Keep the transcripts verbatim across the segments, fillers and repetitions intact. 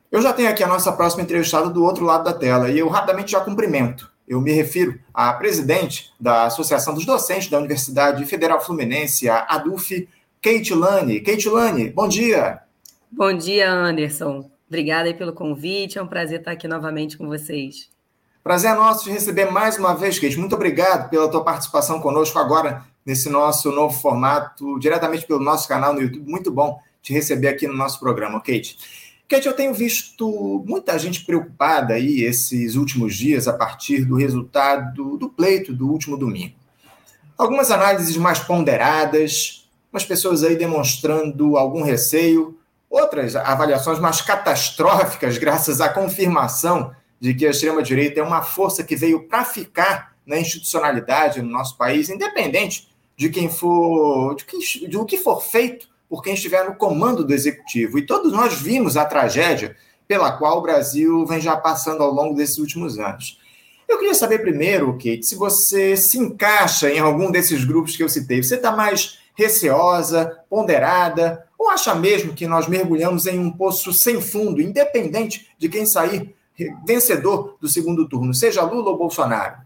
Eu já tenho aqui a nossa próxima entrevistada do outro lado da tela e eu rapidamente já cumprimento. Eu me refiro à presidente da Associação dos Docentes da Universidade Federal Fluminense, a ADUF, Kate Lane. Kate Lane, bom dia. Bom dia, Anderson. Obrigada aí pelo convite, é um prazer estar aqui novamente com vocês. Prazer é nosso de receber mais uma vez, Kate. Muito obrigado pela tua participação conosco agora nesse nosso novo formato, diretamente pelo nosso canal no YouTube. Muito bom te receber aqui no nosso programa, Kate. Kate, eu tenho visto muita gente preocupada aí esses últimos dias a partir do resultado do pleito do último domingo. Algumas análises mais ponderadas, umas pessoas aí demonstrando algum receio, outras avaliações mais catastróficas graças à confirmação de que a extrema-direita é uma força que veio para ficar na institucionalidade no nosso país, independente de quem for, de, quem, de o que for feito por quem estiver no comando do executivo. E todos nós vimos a tragédia pela qual o Brasil vem já passando ao longo desses últimos anos. Eu queria saber primeiro, Kate, se você se encaixa em algum desses grupos que eu citei. Você está mais receosa, ponderada, ou acha mesmo que nós mergulhamos em um poço sem fundo, independente de quem sair vencedor do segundo turno, seja Lula ou Bolsonaro?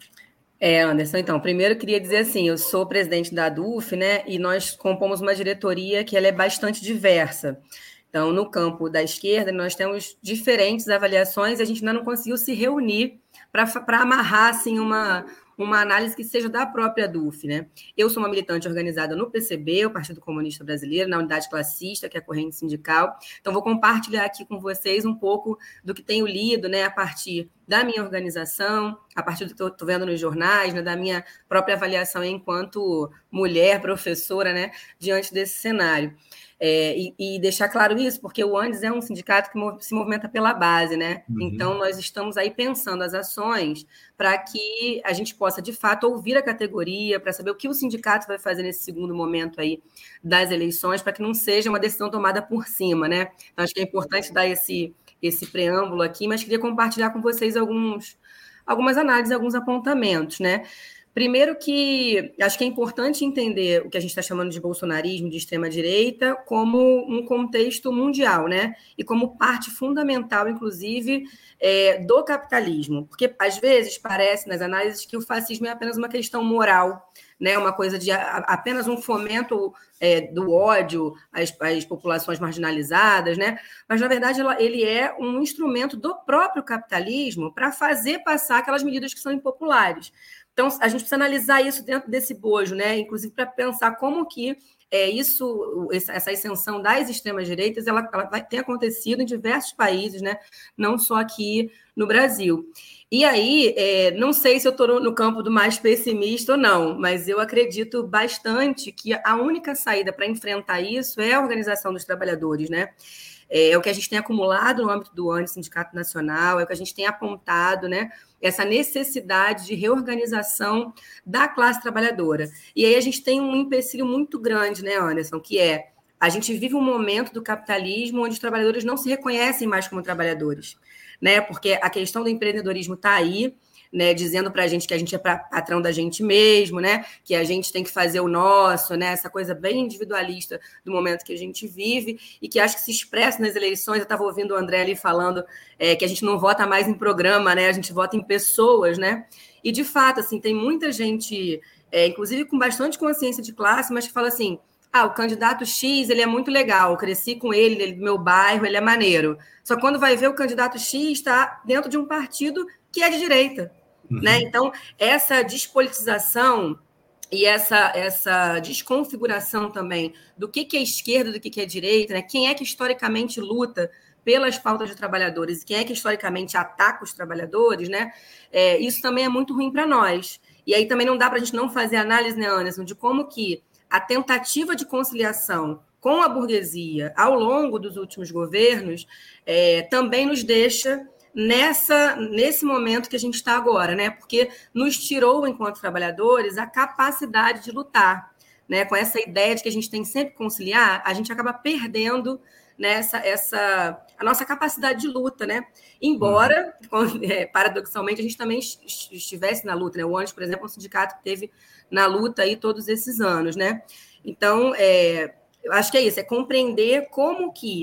É, Anderson, então, primeiro eu queria dizer assim, eu sou presidente da ADUF, né, e nós compomos uma diretoria que ela é bastante diversa. Então, no campo da esquerda, nós temos diferentes avaliações e a gente ainda não conseguiu se reunir para amarrar, assim, uma, uma análise que seja da própria ADUF, né? Eu sou uma militante organizada no P C B, o Partido Comunista Brasileiro, na Unidade Classista, que é a corrente sindical. Então, vou compartilhar aqui com vocês um pouco do que tenho lido, né, a partir da minha organização, a partir do que estou vendo nos jornais, né, da minha própria avaliação enquanto mulher, professora, né, diante desse cenário. É, e, e deixar claro isso, porque o ANDES é um sindicato que se movimenta pela base, né? Uhum. Então, nós estamos aí pensando as ações para que a gente possa, de fato, ouvir a categoria, para saber o que o sindicato vai fazer nesse segundo momento aí das eleições, para que não seja uma decisão tomada por cima, né? Então, acho que é importante dar esse, esse preâmbulo aqui, mas queria compartilhar com vocês alguns, algumas análises, alguns apontamentos, né? Primeiro que acho que é importante entender o que a gente está chamando de bolsonarismo, de extrema-direita, como um contexto mundial, né? E como parte fundamental, inclusive, é, do capitalismo. Porque, às vezes, parece nas análises que o fascismo é apenas uma questão moral, né? Uma coisa de a, apenas um fomento é, do ódio às, às populações marginalizadas, né? Mas, na verdade, ele é um instrumento do próprio capitalismo para fazer passar aquelas medidas que são impopulares. Então, a gente precisa analisar isso dentro desse bojo, né? Inclusive para pensar como que é, isso, essa ascensão das extremas-direitas, ela, ela vai, tem acontecido em diversos países, né? Não só aqui no Brasil. E aí, é, não sei se eu estou no campo do mais pessimista ou não, mas eu acredito bastante que a única saída para enfrentar isso é a organização dos trabalhadores, né? É o que a gente tem acumulado no âmbito do ANDES, Sindicato Nacional, é o que a gente tem apontado, né? Essa necessidade de reorganização da classe trabalhadora. E aí a gente tem um empecilho muito grande, né, Anderson, que é a gente vive um momento do capitalismo onde os trabalhadores não se reconhecem mais como trabalhadores, né? Porque a questão do empreendedorismo está aí, né, dizendo para a gente que a gente é patrão da gente mesmo, né, que a gente tem que fazer o nosso, né, essa coisa bem individualista do momento que a gente vive e que acho que se expressa nas eleições. Eu estava ouvindo o André ali falando é, que a gente não vota mais em programa, né, a gente vota em pessoas, né, e de fato, assim, tem muita gente, é, inclusive com bastante consciência de classe, mas que fala assim, ah, o candidato X, ele é muito legal, eu cresci com ele, ele é do meu bairro, ele é maneiro. Só que quando vai ver o candidato X está dentro de um partido que é de direita. Uhum. Né? Então, essa despolitização e essa, essa desconfiguração também do que, que é esquerda, do que, que é direita, né? Quem é que historicamente luta pelas pautas de trabalhadores e quem é que historicamente ataca os trabalhadores, né? É, isso também é muito ruim para nós. E aí também não dá para a gente não fazer análise, né, Anderson, de como que a tentativa de conciliação com a burguesia ao longo dos últimos governos é, também nos deixa nessa, nesse momento que a gente está agora, né? Porque nos tirou, enquanto trabalhadores, a capacidade de lutar, né? Com essa ideia de que a gente tem que sempre conciliar, a gente acaba perdendo, né, essa, essa, a nossa capacidade de luta, né? Embora, uhum. é, paradoxalmente, a gente também estivesse na luta, né? O ANDES, por exemplo, é um sindicato que teve na luta aí todos esses anos, né? Então, é, eu acho que é isso, é compreender como que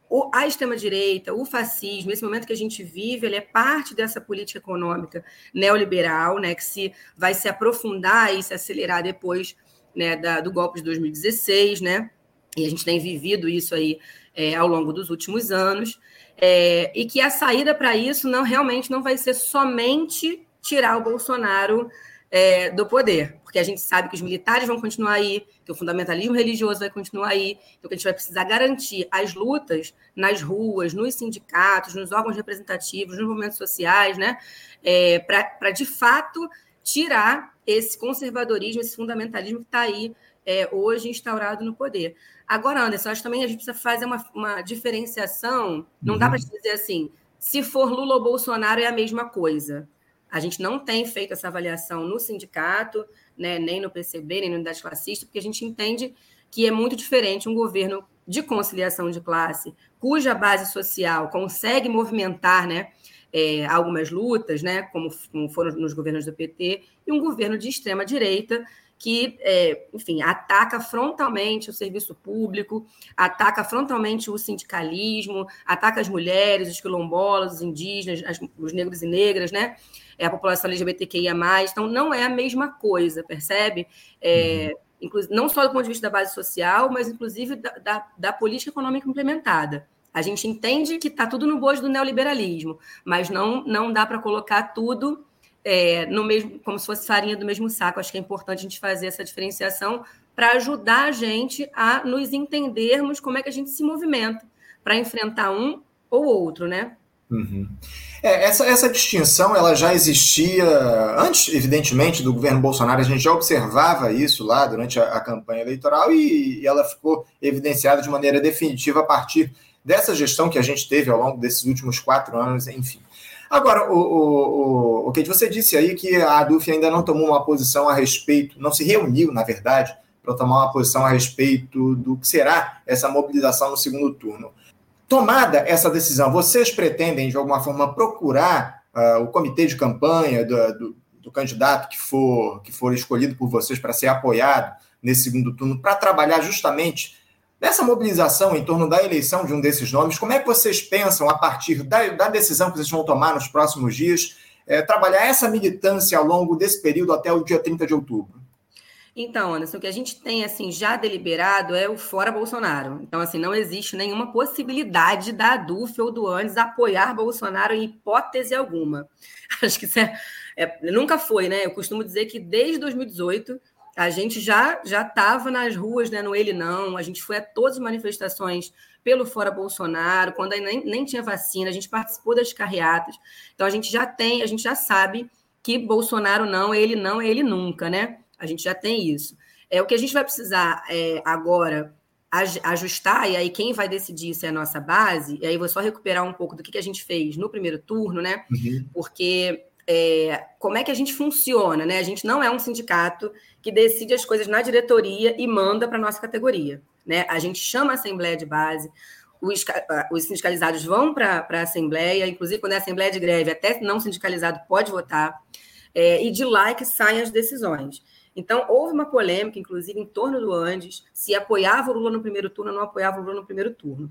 a extrema-direita, o fascismo, esse momento que a gente vive, ele é parte dessa política econômica neoliberal, né, que se, vai se aprofundar e se acelerar depois, né, da, do golpe de dois mil e dezesseis, né, e a gente tem vivido isso aí é, ao longo dos últimos anos, é, e que a saída para isso não, realmente não vai ser somente tirar o Bolsonaro É, do poder, porque a gente sabe que os militares vão continuar aí, que o fundamentalismo religioso vai continuar aí, então que a gente vai precisar garantir as lutas nas ruas, nos sindicatos, nos órgãos representativos, nos movimentos sociais, né, é, para, de fato, tirar esse conservadorismo, esse fundamentalismo que está aí é, hoje instaurado no poder. Agora, Anderson, acho que também a gente precisa fazer uma, uma diferenciação, não dá para dizer assim, se for Lula ou Bolsonaro é a mesma coisa. A gente não tem feito essa avaliação no sindicato, né, nem no P C B, nem na unidade classista, porque a gente entende que é muito diferente um governo de conciliação de classe, cuja base social consegue movimentar, né, é, algumas lutas, né, como, como foram nos governos do P T, e um governo de extrema-direita que, é, enfim, ataca frontalmente o serviço público, ataca frontalmente o sindicalismo, ataca as mulheres, os quilombolas, os indígenas, as, os negros e negras, né? É a população L G B T Q I A mais, então não é a mesma coisa, percebe? É, não só do ponto de vista da base social, mas inclusive da, da, da política econômica implementada. A gente entende que está tudo no bojo do neoliberalismo, mas não, não dá para colocar tudo é, no mesmo, como se fosse farinha do mesmo saco. Acho que é importante a gente fazer essa diferenciação para ajudar a gente a nos entendermos como é que a gente se movimenta para enfrentar um ou outro, né? Uhum. É, essa, essa distinção ela já existia antes, evidentemente, do governo Bolsonaro. A gente já observava isso lá durante a, a campanha eleitoral e, e ela ficou evidenciada de maneira definitiva a partir dessa gestão que a gente teve ao longo desses últimos quatro anos, enfim. Agora, o, o, o, o que você disse aí que a ADUF ainda não tomou uma posição a respeito, não se reuniu, na verdade, para tomar uma posição a respeito do que será essa mobilização no segundo turno. Tomada essa decisão, vocês pretendem, de alguma forma, procurar uh, o comitê de campanha do, do, do candidato que for, que for escolhido por vocês para ser apoiado nesse segundo turno, para trabalhar justamente nessa mobilização em torno da eleição de um desses nomes? Como é que vocês pensam, a partir da, da decisão que vocês vão tomar nos próximos dias, é, trabalhar essa militância ao longo desse período até o dia trinta de outubro? Então, Anderson, o que a gente tem assim já deliberado é o fora Bolsonaro. Então, assim, não existe nenhuma possibilidade da ADUF ou do ANDES apoiar Bolsonaro em hipótese alguma. Acho que isso é, é, nunca foi, né? Eu costumo dizer que desde dois mil e dezoito a gente já já estava nas ruas, né? No Ele Não, a gente foi a todas as manifestações pelo fora Bolsonaro, quando ainda nem, nem tinha vacina, a gente participou das carreatas. Então, a gente já tem, a gente já sabe que Bolsonaro não, ele não, ele nunca, né? A gente já tem isso. É, o que a gente vai precisar é, agora ajustar, e aí quem vai decidir se é a nossa base, e aí vou só recuperar um pouco do que, que a gente fez no primeiro turno, né? Uhum. Porque é, como é que a gente funciona, né? A gente não é um sindicato que decide as coisas na diretoria e manda para a nossa categoria, né? A gente chama a assembleia de base, os, os sindicalizados vão para a assembleia, inclusive quando é assembleia de greve, até não sindicalizado pode votar, é, e de lá é que saem as decisões. Então, houve uma polêmica, inclusive, em torno do Andes, se apoiava o Lula no primeiro turno ou não apoiava o Lula no primeiro turno.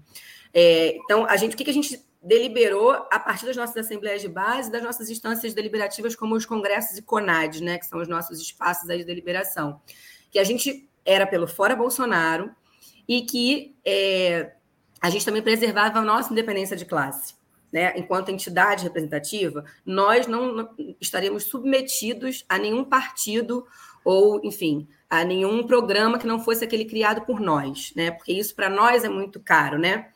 É, então, a gente, o que a gente deliberou a partir das nossas assembleias de base, das nossas instâncias deliberativas, como os congressos e CONADs, né, que são os nossos espaços aí de deliberação, que a gente era pelo fora Bolsonaro e que é, a gente também preservava a nossa independência de classe. Né? Enquanto entidade representativa, nós não, não estaríamos submetidos a nenhum partido ou, enfim, a nenhum programa que não fosse aquele criado por nós, né? Porque isso para nós é muito caro, né?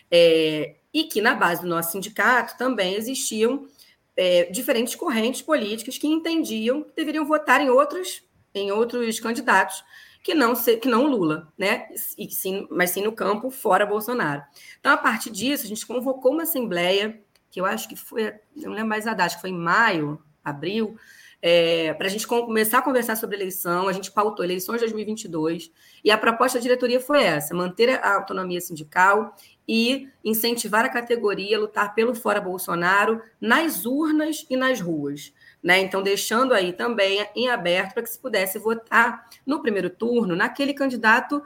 É, e que na base do nosso sindicato também existiam é, diferentes correntes políticas que entendiam que deveriam votar em outros, em outros candidatos que não, se, que não Lula, né? E sim, mas sim no campo fora Bolsonaro. Então, a partir disso, a gente convocou uma assembleia, que eu acho que foi, não lembro mais a data, acho que foi em maio, abril, É, para a gente começar a conversar sobre eleição. A gente pautou eleições de dois mil e vinte e dois, e a proposta da diretoria foi essa, manter a autonomia sindical e incentivar a categoria a lutar pelo fora Bolsonaro nas urnas e nas ruas. Né? Então, deixando aí também em aberto para que se pudesse votar no primeiro turno naquele candidato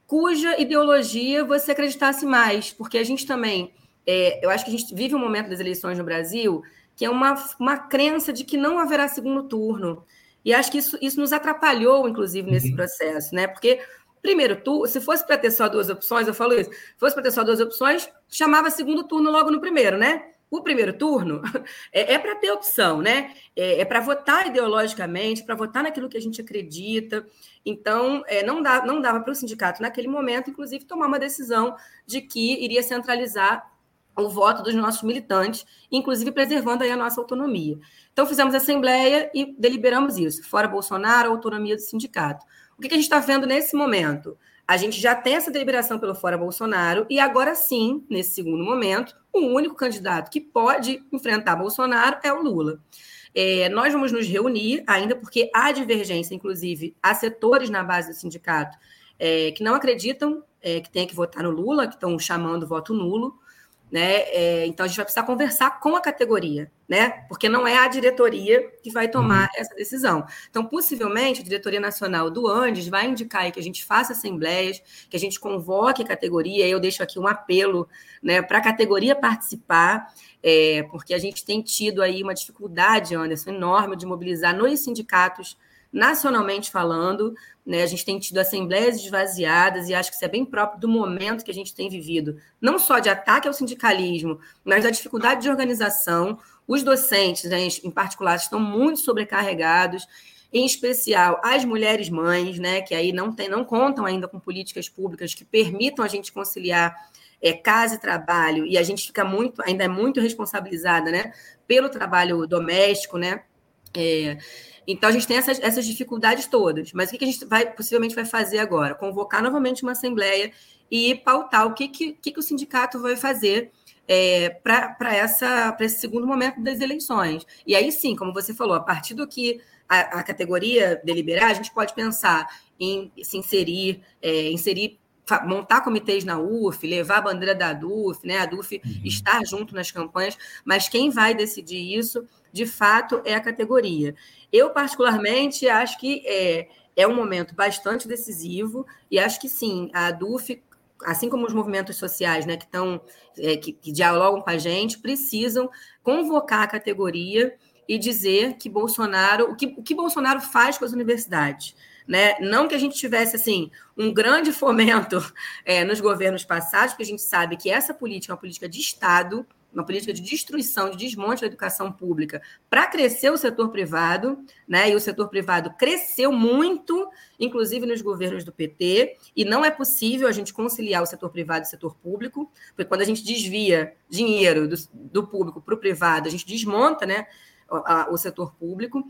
cuja ideologia você acreditasse mais, porque a gente também, é, eu acho que a gente vive um momento das eleições no Brasil que é uma, uma crença de que não haverá segundo turno, e acho que isso, isso nos atrapalhou, inclusive, nesse uhum. processo, né? Porque, primeiro, tu, se fosse para ter só duas opções, eu falo isso, se fosse para ter só duas opções, chamava segundo turno logo no primeiro, né? O primeiro turno é, é para ter opção, né? É, é para votar ideologicamente, para votar naquilo que a gente acredita. Então, é, não, dá, não dava para o sindicato, naquele momento, inclusive, tomar uma decisão de que iria centralizar o voto dos nossos militantes, inclusive preservando aí a nossa autonomia. Então, fizemos a assembleia e deliberamos isso. Fora Bolsonaro, a autonomia do sindicato. O que, que a gente está vendo nesse momento? A gente já tem essa deliberação pelo Fora Bolsonaro e agora sim, nesse segundo momento, o único candidato que pode enfrentar Bolsonaro é o Lula. É, nós vamos nos reunir ainda porque há divergência, inclusive, há setores na base do sindicato é, que não acreditam é, que tem que votar no Lula, que estão chamando voto nulo, né? É, então, a gente vai precisar conversar com a categoria, né? Porque não é a diretoria que vai tomar uhum. essa decisão. Então, possivelmente, a diretoria nacional do Andes vai indicar que a gente faça assembleias, que a gente convoque a categoria. Eu deixo aqui um apelo, né, para a categoria participar, é, porque a gente tem tido aí uma dificuldade, Anderson, enorme de mobilizar nos sindicatos, nacionalmente falando, né, a gente tem tido assembleias esvaziadas e acho que isso é bem próprio do momento que a gente tem vivido, não só de ataque ao sindicalismo, mas da dificuldade de organização. Os docentes, né, em particular, estão muito sobrecarregados, em especial as mulheres mães, né, que aí não, tem, não contam ainda com políticas públicas que permitam a gente conciliar é, casa e trabalho, e a gente fica muito, ainda é muito responsabilizada, né, pelo trabalho doméstico, né, é, então, a gente tem essas, essas dificuldades todas. Mas o que a gente vai, possivelmente vai fazer agora? Convocar novamente uma assembleia e pautar o que, que, que o sindicato vai fazer é, para esse segundo momento das eleições. E aí, sim, como você falou, a partir do que a, a categoria deliberar, a gente pode pensar em se inserir, é, inserir montar comitês na U F, levar a bandeira da D U F, né? A D U F uhum. estar junto nas campanhas, mas quem vai decidir isso, de fato, é a categoria. Eu, particularmente, acho que é, é um momento bastante decisivo e acho que, sim, a D U F, assim como os movimentos sociais, né, que, tão, é, que, que dialogam com a gente, precisam convocar a categoria e dizer que Bolsonaro, o que, o que Bolsonaro faz com as universidades. Né? Não que a gente tivesse assim, um grande fomento é, nos governos passados, porque a gente sabe que essa política é uma política de Estado, uma política de destruição, de desmonte da educação pública para crescer o setor privado, né? E o setor privado cresceu muito, inclusive nos governos do P T, e não é possível a gente conciliar o setor privado e o setor público, porque quando a gente desvia dinheiro do, do público para o privado, a gente desmonta, né, o, o setor público,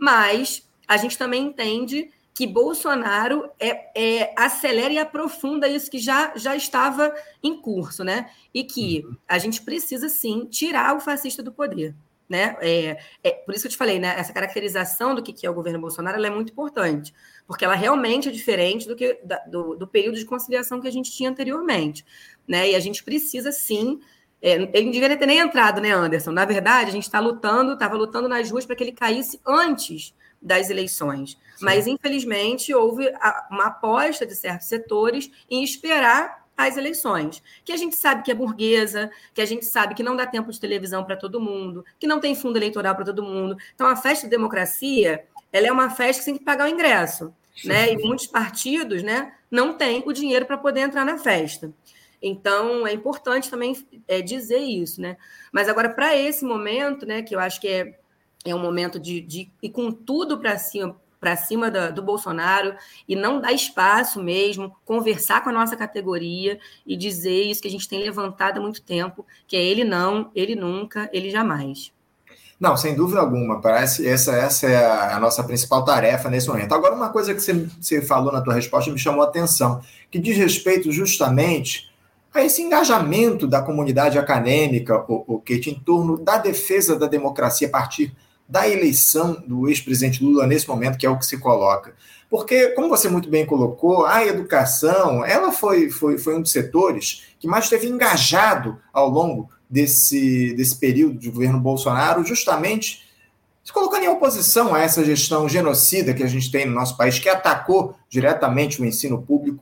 mas a gente também entende que Bolsonaro é, é, acelera e aprofunda isso que já, já estava em curso, né? E que a gente precisa, sim, tirar o fascista do poder, né? É, é, por isso que eu te falei, né? Essa caracterização do que é o governo Bolsonaro ela é muito importante, porque ela realmente é diferente do, que, da, do, do período de conciliação que a gente tinha anteriormente, né? E a gente precisa, sim... É, ele não deveria ter nem entrado, né, Anderson? Na verdade, a gente está lutando, estava lutando nas ruas para que ele caísse antes das eleições. Sim. Mas, infelizmente, houve uma aposta de certos setores em esperar as eleições, que a gente sabe que é burguesa, que a gente sabe que não dá tempo de televisão para todo mundo, que não tem fundo eleitoral para todo mundo. Então, a festa de democracia, ela é uma festa que tem que pagar o ingresso, né? E muitos partidos, né, não têm o dinheiro para poder entrar na festa. Então, é importante também é, dizer isso, né? Mas agora, para esse momento, né, que eu acho que é É um momento de, de ir com tudo para cima, para cima da, do Bolsonaro e não dar espaço mesmo, conversar com a nossa categoria e dizer isso que a gente tem levantado há muito tempo, que é ele não, ele nunca, ele jamais. Não, sem dúvida alguma. Parece essa, essa é a, a nossa principal tarefa nesse momento. Agora, uma coisa que você, você falou na tua resposta me chamou a atenção, que diz respeito justamente a esse engajamento da comunidade acadêmica, o, o Kate, em torno da defesa da democracia a partir da eleição do ex-presidente Lula nesse momento, que é o que se coloca. Porque, como você muito bem colocou, a educação, ela foi, foi, foi um dos setores que mais esteve engajado ao longo desse, desse período de governo Bolsonaro, justamente se colocando em oposição a essa gestão genocida que a gente tem no nosso país, que atacou diretamente o ensino público,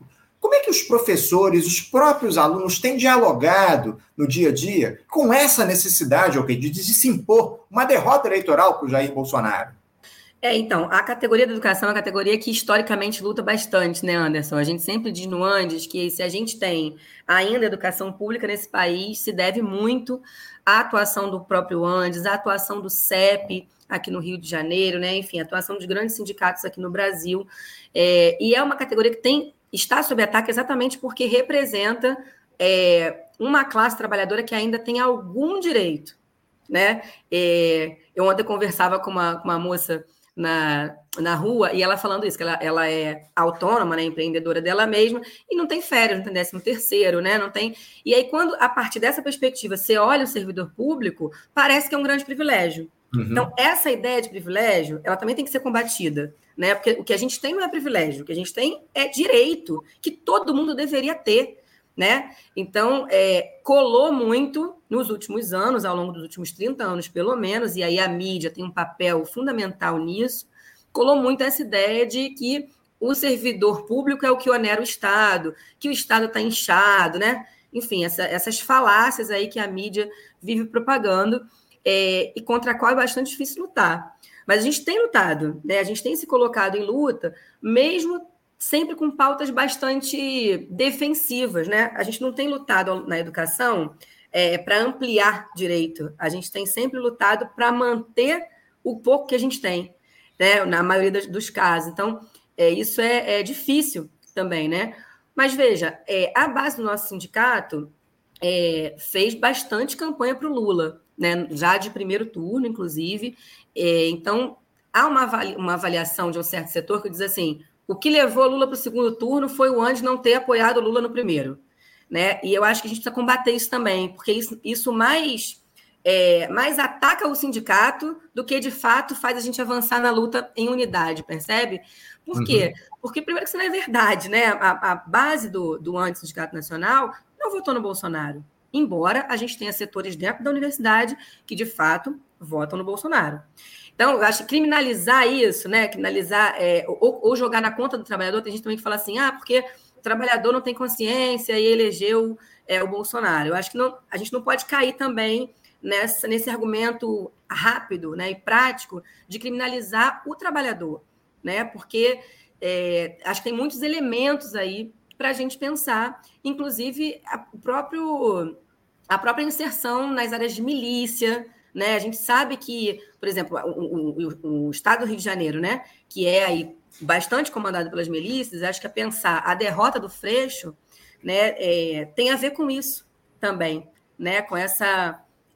Como é que os professores, os próprios alunos têm dialogado no dia a dia com essa necessidade, okay, de, de se impor uma derrota eleitoral para o Jair Bolsonaro? É, então, a categoria da educação é uma categoria que historicamente luta bastante, né, Anderson? A gente sempre diz no Andes que se a gente tem ainda educação pública nesse país, se deve muito à atuação do próprio Andes, à atuação do C E P aqui no Rio de Janeiro, né? Enfim, a atuação de grandes sindicatos aqui no Brasil. É, e é uma categoria que tem, está sob ataque exatamente porque representa é, uma classe trabalhadora que ainda tem algum direito, né? É, eu ontem conversava com uma, com uma moça Na, na rua, e ela falando isso, que ela, ela é autônoma, né, empreendedora dela mesma, e não tem férias, não tem décimo terceiro, né, não tem... E aí, quando, a partir dessa perspectiva, você olha o servidor público, parece que é um grande privilégio. Uhum. Então, essa ideia de privilégio, ela também tem que ser combatida, né, porque o que a gente tem não é privilégio, o que a gente tem é direito, que todo mundo deveria ter, né? Então, é, colou muito nos últimos anos, ao longo dos últimos trinta anos, pelo menos, e aí a mídia tem um papel fundamental nisso, colou muito essa ideia de que o servidor público é o que onera o Estado, que o Estado está inchado, né? Enfim, essa, essas falácias aí que a mídia vive propagando, é, e contra a qual é bastante difícil lutar. Mas a gente tem lutado, né? A gente tem se colocado em luta, mesmo sempre com pautas bastante defensivas, né? A gente não tem lutado na educação é, para ampliar direito, a gente tem sempre lutado para manter o pouco que a gente tem, né? Na maioria dos casos. Então, é, isso é, é difícil também, né? Mas, veja, é, a base do nosso sindicato é, fez bastante campanha para o Lula, né? Já de primeiro turno, inclusive. É, então, há uma, avali- uma avaliação de um certo setor que diz assim: o que levou Lula para o segundo turno foi o Andes não ter apoiado Lula no primeiro, né? E eu acho que a gente precisa combater isso também, porque isso, isso mais, é, mais ataca o sindicato do que, de fato, faz a gente avançar na luta em unidade, percebe? Por quê? Uhum. Porque, primeiro, que isso não é verdade, né? A, a base do, do Andes Sindicato Nacional não votou no Bolsonaro, embora a gente tenha setores dentro da universidade que, de fato, votam no Bolsonaro. Então, eu acho que criminalizar isso, né? Criminalizar, é, ou, ou jogar na conta do trabalhador, tem gente também que fala assim, ah, porque o trabalhador não tem consciência e elegeu é, o Bolsonaro. Eu acho que não, a gente não pode cair também nessa, nesse argumento rápido, né, e prático de criminalizar o trabalhador, né? Porque é, acho que tem muitos elementos aí para a gente pensar, inclusive a, o próprio, a própria inserção nas áreas de milícia, né? A gente sabe que, por exemplo, o, o, o Estado do Rio de Janeiro, né, que é aí bastante comandado pelas milícias, acho que a pensar a derrota do Freixo, né, é, tem a ver com isso também, né, com essa,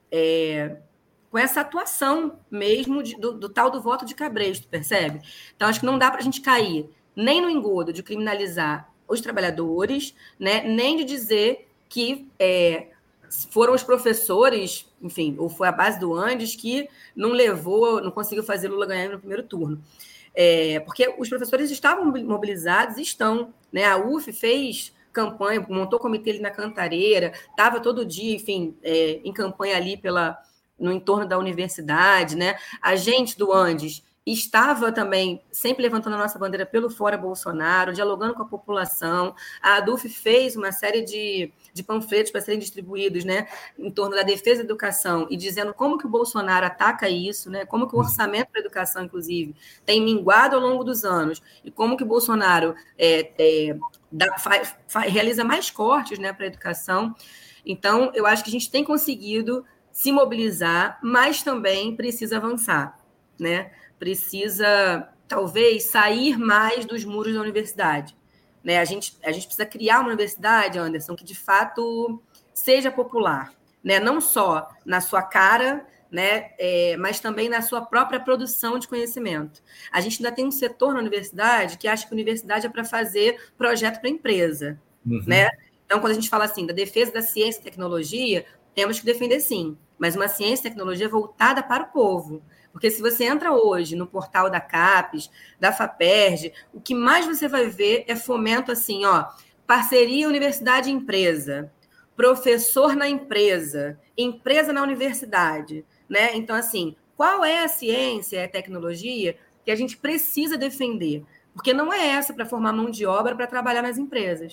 é, com essa atuação mesmo de, do, do tal do voto de cabresto, percebe? Então, acho que não dá para a gente cair nem no engodo de criminalizar os trabalhadores, né, nem de dizer que... É, foram os professores, enfim, ou foi a base do Andes que não levou, não conseguiu fazer Lula ganhar no primeiro turno. É, porque os professores estavam mobilizados, estão, né? A U F fez campanha, montou comitê ali na Cantareira, estava todo dia, enfim, é, em campanha ali pela, no entorno da universidade, né? A gente do Andes estava também sempre levantando a nossa bandeira pelo Fora Bolsonaro, dialogando com a população. A ADUF fez uma série de, de panfletos para serem distribuídos, né, em torno da defesa da educação e dizendo como que o Bolsonaro ataca isso, né, como que o orçamento para a educação, inclusive, tem minguado ao longo dos anos e como que o Bolsonaro é, é, dá, faz, faz, realiza mais cortes, né, para a educação. Então, eu acho que a gente tem conseguido se mobilizar, mas também precisa avançar, né? Precisa, talvez, sair mais dos muros da universidade. Né? A gente, a gente precisa criar uma universidade, Anderson, que, de fato, seja popular. Né? Não só na sua cara, né? É, mas também na sua própria produção de conhecimento. A gente ainda tem um setor na universidade que acha que a universidade é para fazer projeto para empresa. Uhum. Né? Então, quando a gente fala assim da defesa da ciência e tecnologia, temos que defender, sim, mas uma ciência e tecnologia voltada para o povo. Porque se você entra hoje no portal da CAPES, da FAPERJ, o que mais você vai ver é fomento assim, ó, parceria universidade e empresa, professor na empresa, empresa na universidade, né? Então, assim, qual é a ciência e a tecnologia que a gente precisa defender? Porque não é essa para formar mão de obra para trabalhar nas empresas.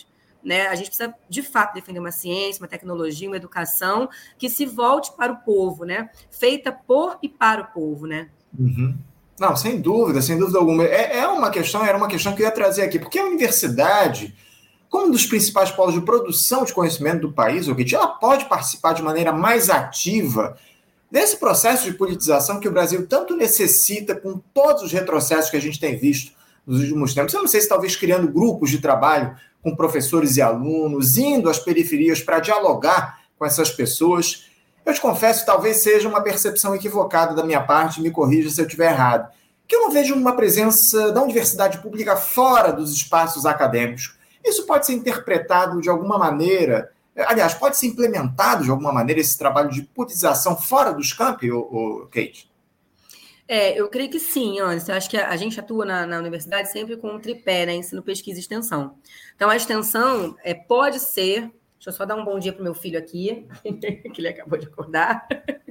né? A gente precisa, de fato, defender uma ciência, uma tecnologia, uma educação que se volte para o povo, né? Feita por e para o povo, né? Uhum. Não, sem dúvida, sem dúvida alguma. É, é uma questão, era uma questão que eu ia trazer aqui, porque a universidade, como um dos principais polos de produção de conhecimento do país, ela pode participar de maneira mais ativa desse processo de politização que o Brasil tanto necessita, com todos os retrocessos que a gente tem visto nos últimos tempos. Eu não sei se talvez criando grupos de trabalho com professores e alunos, indo às periferias para dialogar com essas pessoas. Eu te confesso, talvez seja uma percepção equivocada da minha parte, me corrija se eu estiver errado, que eu não vejo uma presença da universidade pública fora dos espaços acadêmicos. Isso pode ser interpretado de alguma maneira, aliás, pode ser implementado de alguma maneira esse trabalho de politização fora dos campi, ô, Kate? É, eu creio que sim, Anderson. Eu acho que a, a gente atua na, na universidade sempre com um tripé, né? Ensino, pesquisa e extensão. Então, a extensão é, pode ser... Deixa eu só dar um bom dia para o meu filho aqui, que ele acabou de acordar.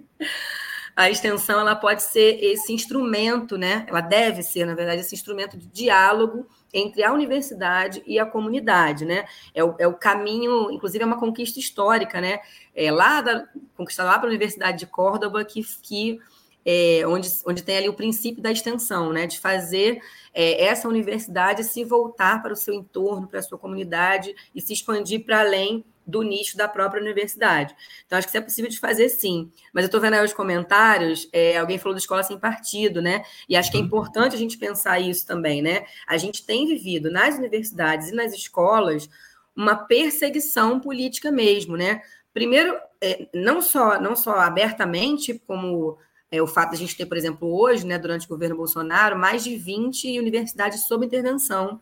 A extensão, ela pode ser esse instrumento, né? Ela deve ser, na verdade, esse instrumento de diálogo entre a universidade e a comunidade, né? É o, é o caminho, inclusive é uma conquista histórica, né? É lá da, conquistada lá para a Universidade de Córdoba, que... que É, onde, onde tem ali o princípio da extensão, né, de fazer é, essa universidade se voltar para o seu entorno, para a sua comunidade e se expandir para além do nicho da própria universidade. Então, acho que isso é possível de fazer, sim. Mas eu estou vendo aí os comentários, é, alguém falou da escola sem partido, né, e acho que é importante a gente pensar isso também, né. A gente tem vivido nas universidades e nas escolas uma perseguição política mesmo, né. Primeiro, é, não só, não só abertamente, como... É, o fato de a gente ter, por exemplo, hoje, né, durante o governo Bolsonaro, mais de vinte universidades sob intervenção,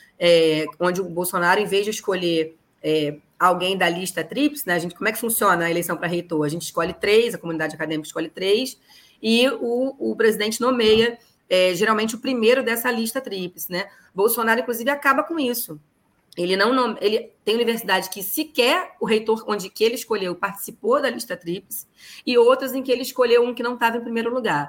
é, onde o Bolsonaro, em vez de escolher é, alguém da lista tríplice, né, a gente, como é que funciona a eleição para reitor? A gente escolhe três, a comunidade acadêmica escolhe três, e o, o presidente nomeia, é, geralmente, o primeiro dessa lista tríplice, né? Bolsonaro, inclusive, acaba com isso. Ele não ele tem universidade que sequer o reitor onde que ele escolheu participou da lista tríplice e outras em que ele escolheu um que não estava em primeiro lugar.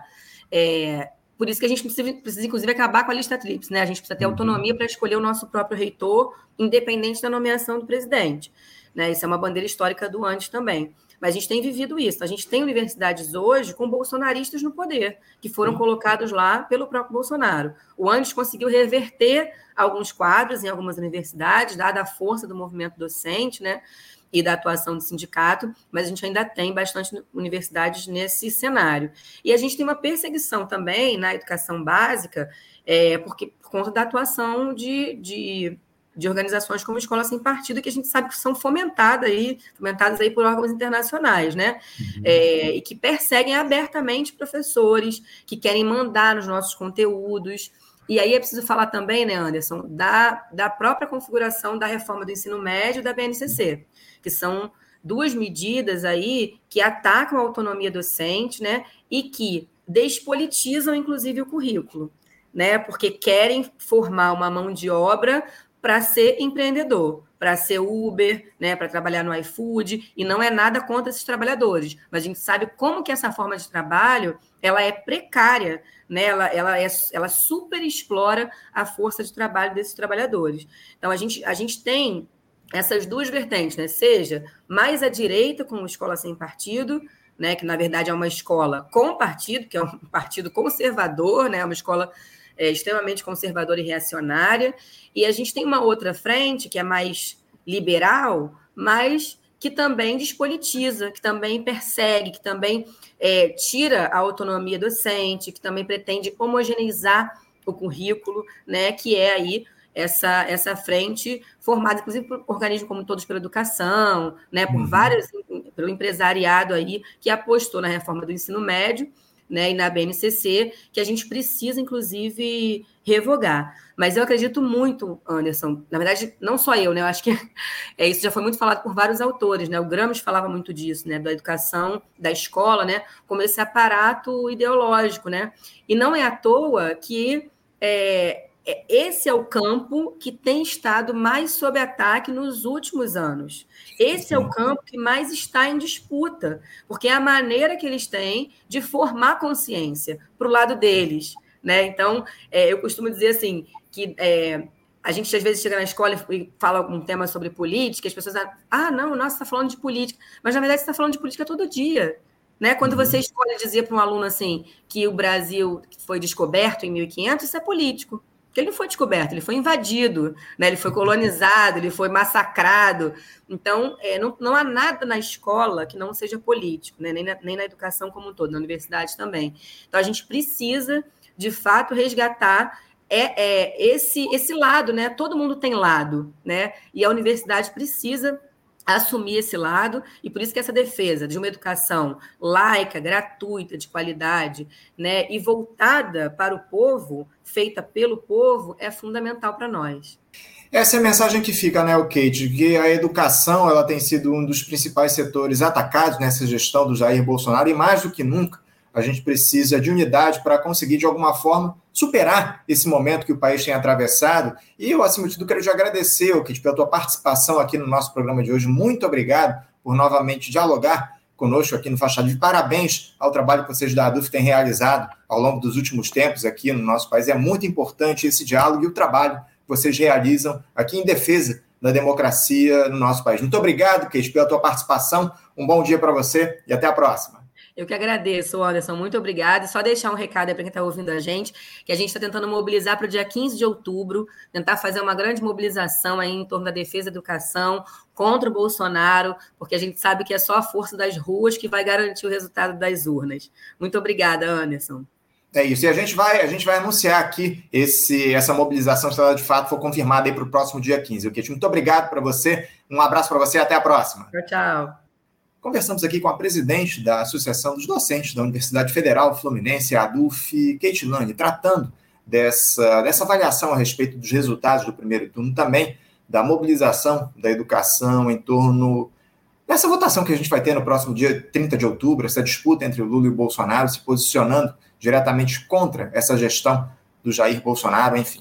É, por isso que a gente precisa, precisa, inclusive, acabar com a lista tríplice, né? A gente precisa ter autonomia para escolher o nosso próprio reitor, independente da nomeação do presidente. Né? Isso é uma bandeira histórica do antes também. Mas a gente tem vivido isso. A gente tem universidades hoje com bolsonaristas no poder, que foram Sim. colocados lá pelo próprio Bolsonaro. O Andes conseguiu reverter alguns quadros em algumas universidades, dada a força do movimento docente, né, e da atuação do sindicato, mas a gente ainda tem bastante universidades nesse cenário. E a gente tem uma perseguição também na educação básica, é, porque, por conta da atuação de... de de organizações como Escola Sem Partido, que a gente sabe que são fomentadas aí, fomentadas aí por órgãos internacionais, né? Uhum. É, e que perseguem abertamente professores, que querem mandar nos nossos conteúdos. E aí é preciso falar também, né, Anderson, da, da própria configuração da reforma do ensino médio da B N C C, que são duas medidas aí que atacam a autonomia docente, né? E que despolitizam, inclusive, o currículo, né? Porque querem formar uma mão de obra para ser empreendedor, para ser Uber, né, para trabalhar no iFood, e não é nada contra esses trabalhadores, mas a gente sabe como que essa forma de trabalho ela é precária, né, ela, ela, é, ela super explora a força de trabalho desses trabalhadores. Então, a gente, a gente tem essas duas vertentes, né, seja mais à direita, com a Escola Sem Partido, né, que, na verdade, é uma escola com partido, que é um partido conservador, né, uma escola É, extremamente conservadora e reacionária, e a gente tem uma outra frente que é mais liberal, mas que também despolitiza, que também persegue, que também é, tira a autonomia docente, que também pretende homogeneizar o currículo, né, que é aí essa, essa frente formada, inclusive, por organismos como Todos pela Educação, né, por uhum. vários, pelo empresariado aí, que apostou na reforma do ensino médio, né, e na B N C C, que a gente precisa, inclusive, revogar. Mas eu acredito muito, Anderson, na verdade, não só eu, né, eu acho que é, isso já foi muito falado por vários autores, né, o Gramsci falava muito disso, né, da educação, da escola, né, como esse aparato ideológico, né, e não é à toa que é, esse é o campo que tem estado mais sob ataque nos últimos anos. Esse é o campo que mais está em disputa, porque é a maneira que eles têm de formar consciência para o lado deles, né? Então, é, eu costumo dizer assim, que é, a gente às vezes chega na escola e fala algum tema sobre política, as pessoas acham, ah, não, nossa, você está falando de política. Mas, na verdade, você está falando de política todo dia. Né? Quando uhum. você escolhe dizer para um aluno assim que o Brasil foi descoberto em mil e quinhentos, isso é político. Porque ele não foi descoberto, ele foi invadido, né? Ele foi colonizado, ele foi massacrado. Então, é, não, não há nada na escola que não seja político, né? nem, na, nem na educação como um todo, na universidade também. Então, a gente precisa, de fato, resgatar É, é, esse, esse lado, né? Todo mundo tem lado, né? E a universidade precisa assumir esse lado, e por isso que essa defesa de uma educação laica, gratuita, de qualidade, né? E voltada para o povo, feita pelo povo, é fundamental para nós. Essa é a mensagem que fica, né, Kate, que a educação ela tem sido um dos principais setores atacados nessa gestão do Jair Bolsonaro, e mais do que nunca, a gente precisa de unidade para conseguir, de alguma forma, superar esse momento que o país tem atravessado. E eu, acima de tudo, quero te agradecer, Kate, pela tua participação aqui no nosso programa de hoje. Muito obrigado por novamente dialogar conosco aqui no Faixa Livre. Parabéns ao trabalho que vocês da ADUF têm realizado ao longo dos últimos tempos aqui no nosso país. É muito importante esse diálogo e o trabalho que vocês realizam aqui em defesa da democracia no nosso país. Muito obrigado, Kate, pela tua participação. Um bom dia para você e até a próxima. Eu que agradeço, Anderson, muito obrigada. E só deixar um recado aí para quem está ouvindo a gente, que a gente está tentando mobilizar para o dia quinze de outubro, tentar fazer uma grande mobilização aí em torno da defesa da educação, contra o Bolsonaro, porque a gente sabe que é só a força das ruas que vai garantir o resultado das urnas. Muito obrigada, Anderson. É isso, e a gente vai, a gente vai anunciar aqui esse, essa mobilização, se ela de fato for confirmada aí para o próximo dia quinze. Okay? Muito obrigado para você, um abraço para você e até a próxima. Tchau, tchau. Conversamos aqui com a presidente da Associação dos Docentes da Universidade Federal Fluminense, a ADUF, Kate Lane, tratando dessa, dessa avaliação a respeito dos resultados do primeiro turno, também da mobilização da educação em torno dessa votação que a gente vai ter no próximo dia trinta de outubro, essa disputa entre o Lula e o Bolsonaro, se posicionando diretamente contra essa gestão do Jair Bolsonaro, enfim.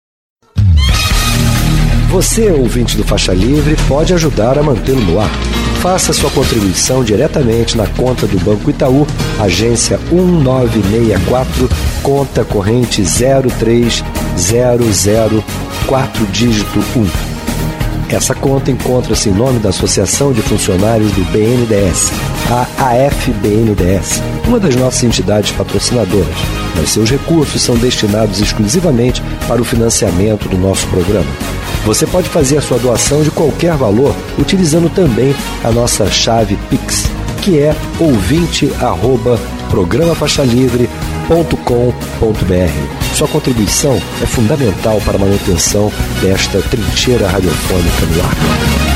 Você, ouvinte do Faixa Livre, pode ajudar a mantê-lo no ar. Faça sua contribuição diretamente na conta do Banco Itaú, agência um nove seis quatro, conta corrente zero três zero zero quatro, dígito um. Essa conta encontra-se em nome da Associação de Funcionários do B N D E S, a A F B N D E S, uma das nossas entidades patrocinadoras, mas seus recursos são destinados exclusivamente para o financiamento do nosso programa. Você pode fazer a sua doação de qualquer valor utilizando também a nossa chave Pix, que é ouvinte arroba programa faixa livre ponto com ponto b r. Sua contribuição é fundamental para a manutenção desta trincheira radiofônica no ar.